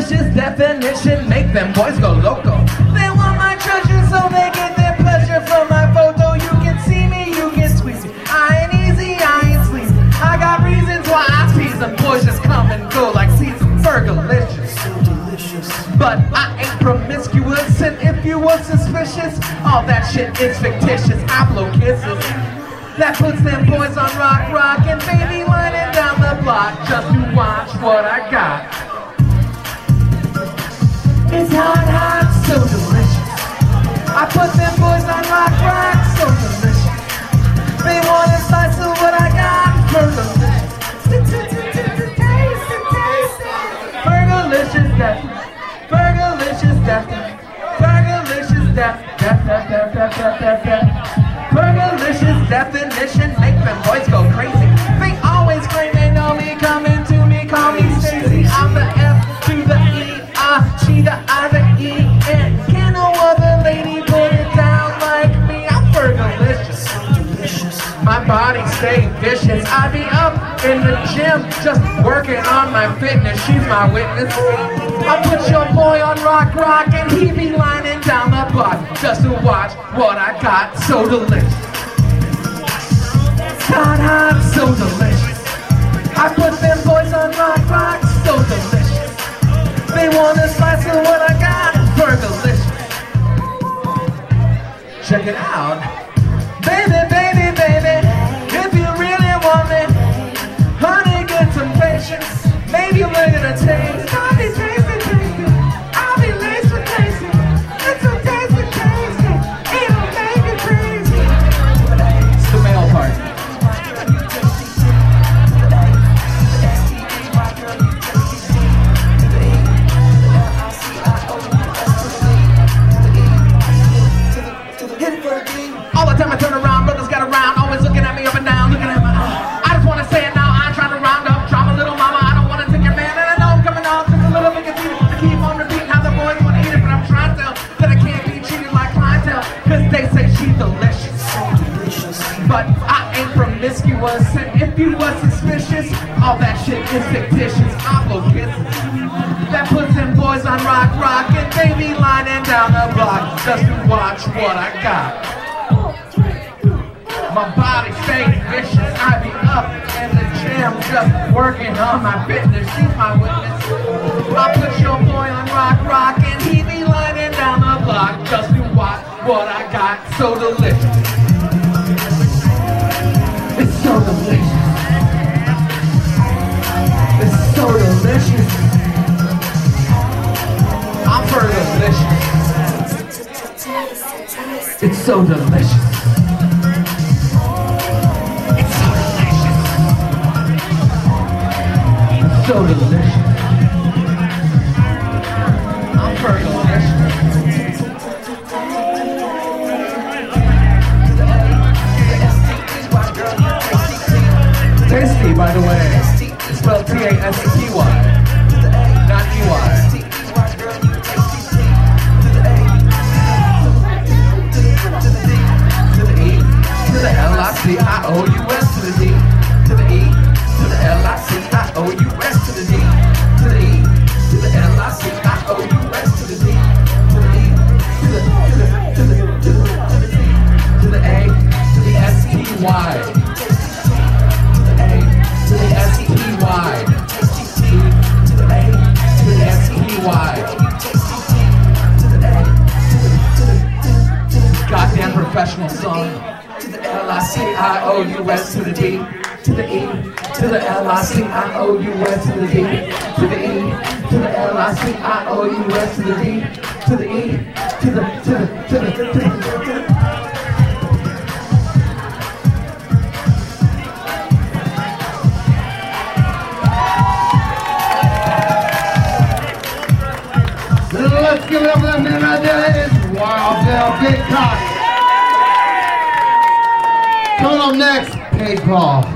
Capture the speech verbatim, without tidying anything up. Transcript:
delicious definition make them boys go loco. They want my treasure so they get their pleasure from my photo. You can see me, you can squeeze me. I ain't easy, I ain't sleazy. I got reasons why I tease them. Boys just come and go like seasons. Fergalicious. So delicious. But I ain't promiscuous, and if you were suspicious, all that shit is fictitious. I blow kisses. That puts them boys on rock, rock, and baby lining down the block just to watch what I got. It's hot, hot, so delicious. I put them boys on rock, rock, so delicious. They want a slice of what I got. Fergalicious. Fergalicious death. Fergalicious death. Fergalicious death. Death, death, death, death, death, death, death. Fergalicious definition make them boys go crazy. They always claim they know me, coming to me, call me Stacy. I'm the F to the E, I, she the I, the E, and can no other lady put it down like me. I'm Fergalicious. My body stay vicious. I be up in the gym, just working on my fitness. She's my witness. I put your boy on rock, rock, and he be lining down the block just to watch what I got. So delicious. Hot, hot, so delicious. I put them boys on rock, rock, so delicious. They want a slice of what I got. Fergalicious. Check it out. Baby, baby, baby, if you really want me, honey, get some patience. Maybe you're gonna taste. I'll be tasty, tasty. I'll be laced with tasty. It's so tasty, tasty. It'll make it crazy. It's the male part. All the time I turn around, brothers got around, always looking at me up and down, looking at my eye. I just wanna say it now, I ain't trying to round up, drama, little mama, I don't wanna take your man, and I know I'm coming off just a little bit confused. I keep on repeating how the boys wanna eat it, but I'm trying to tell that I can't be treated like clientele, cause they say she's delicious. So delicious. But I ain't promiscuous, and if you was suspicious, all that shit is fictitious. I blow kisses. That puts them boys on rock, rock, and they be lining down the block just to watch what I got. My body stays vicious. I be up in the gym just working on my fitness. She's my witness. I put your boy on rock, rock, and he be lining down the block just to watch what I got. So delicious. It's so delicious. It's so delicious. I'm Fergalicious. It's so delicious. So delicious. I'm Fergalicious. Tasty, by the way. It's spelled T A S T Y, not E Y. To the E, to the L I C I O U S, to the D, to the E, to the L I C I O U S, to the D, to the E, to the L I C I O U S, to the D, to the E, to the, to the, to the, to the, to the D, to the A, to the S T Y, to the A, to the S T Y, to the A, to the S T Y, to the A, to the, to the, goddamn professional song, to the L I C I O U S, to the D, to the E, to the L I C I O U S, to the D, to the E, to the L I C I O U S, to the D, to the E, to the, to the, to the, to the, to the. Let's give it up for that man right there. It's Wild Bill Big Cock. Coming up next, Paid Paul.